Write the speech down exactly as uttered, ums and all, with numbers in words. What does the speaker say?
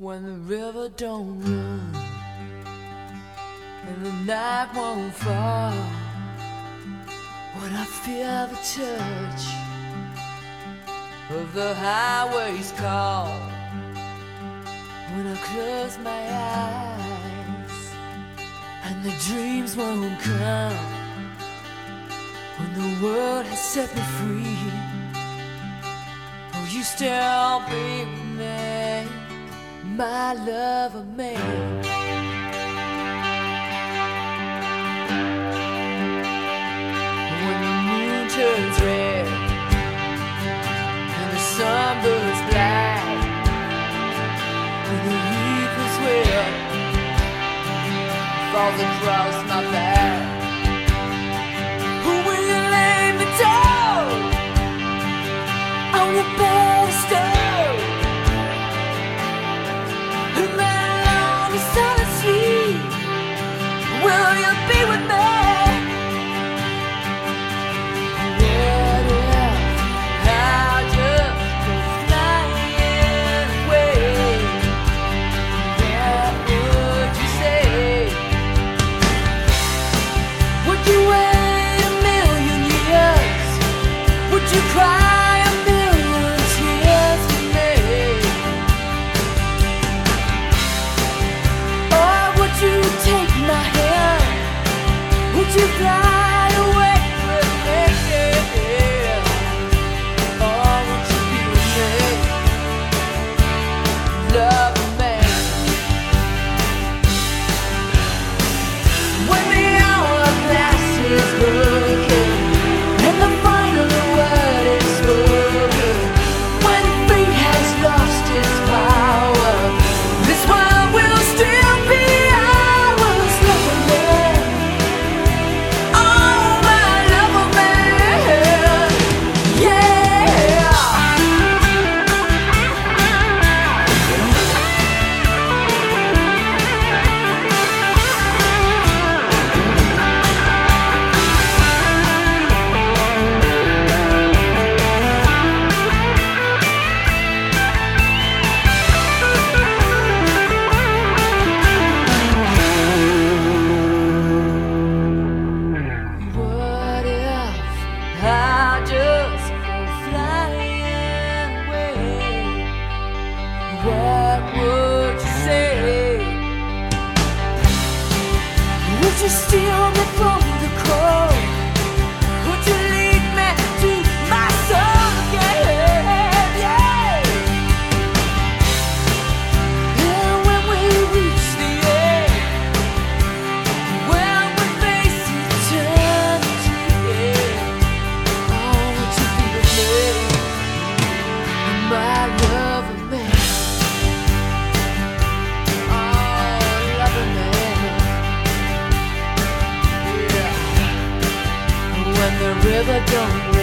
when the river don't run and the night won't fall, when I feel the touch of the highway's call, when I close my eyes and the dreams won't come, when the world has set me free, will you still be with me, my love of me? When the moon turns red and the sun burns black, when the reaper's whip falls across my back, who will you lay me down on the pedestal? In that lonely silent sea, will you be with me? What if I just go flying away? What would you say? Would you wait a million years? Would you cry a million tears for me? Or would you take my hand? Would you fly away with me? Or would you be with me, love me? When the hourglass is broken and the final word is spoken, when fate has lost its power, this world will still be ours. Love of me, oh my love of me, yeah. What if I just go flying away? What would you say? Would you steal me from the cold? Would you lead me to my soul again? Yeah. And when we reach the end, when we face eternity, oh, would you be with me, my love of me? Oh, love of me, yeah. When the river don't